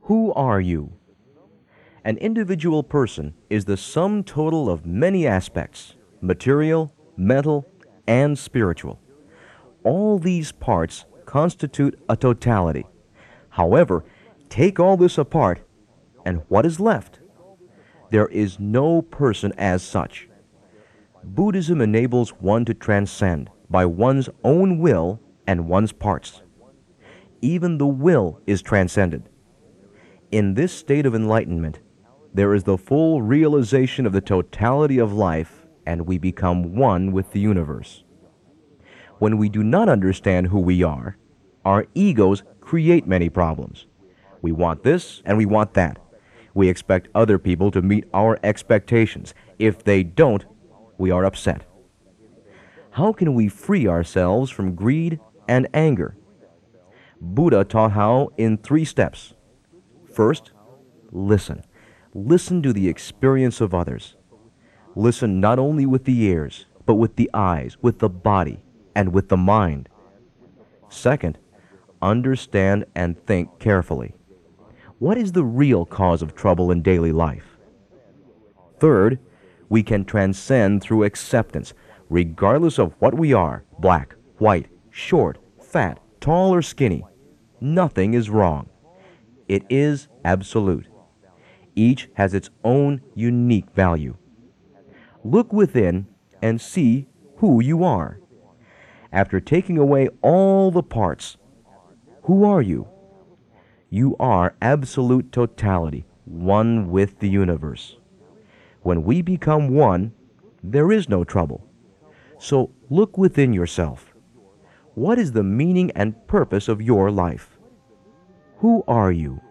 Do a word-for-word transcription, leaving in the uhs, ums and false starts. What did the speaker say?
Who are you? An individual person is the sum total of many aspects, material, mental, and spiritual. All these parts constitute a totality. However, take all this apart, and what is left? There is no person as such. Buddhism enables one to transcend by one's own will and one's parts. Even the will is transcended. In this state of enlightenment, there is the full realization of the totality of life, and we become one with the universe. When we do not understand who we are, our egos create many problems. We want this and we want that. We expect other people to meet our expectations. If they don't, we are upset. How can we free ourselves from greed and anger? Buddha taught how in three steps. First, listen. Listen to the experience of others. Listen not only with the ears, but with the eyes, with the body, and with the mind. Second, understand and think carefully. What is the real cause of trouble in daily life? Third, we can transcend through acceptance, regardless of what we are, black, white, short, fat, tall, or skinny. Nothing is wrong. It is absolute. Each has its own unique value. Look within and see who you are. After taking away all the parts, who are you? You are absolute totality, one with the universe. When we become one, there is no trouble. So look within yourself. What is the meaning and purpose of your life? Who are you?